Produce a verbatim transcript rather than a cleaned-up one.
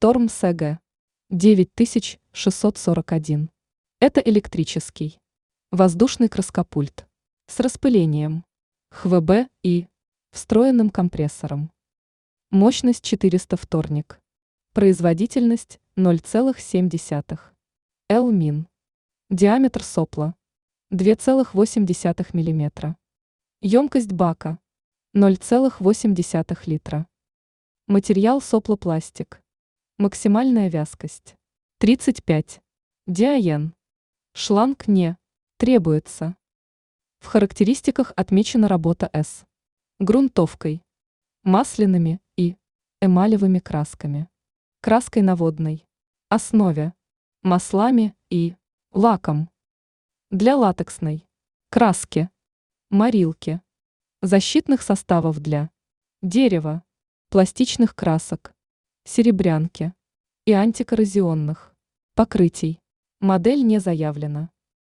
Storm эс джи девять тысяч шестьсот сорок один. Это электрический воздушный краскопульт с распылением эйч ви би и встроенным компрессором. Мощность четыреста вторник. Производительность ноль целых семь десятых. Л-мин. Диаметр сопла два целых восемь десятых миллиметра. Емкость бака ноль целых восемь десятых литра. Материал соплопластик. Максимальная вязкость тридцать пять. Диаен. Шланг не требуется. В характеристиках отмечена работа с грунтовкой, масляными и эмалевыми красками, краской на водной основе, маслами и лаком. Для латексной краски, морилки, защитных составов для дерева, пластичных красок, серебрянки и антикоррозионных покрытий. Модель не заявлена.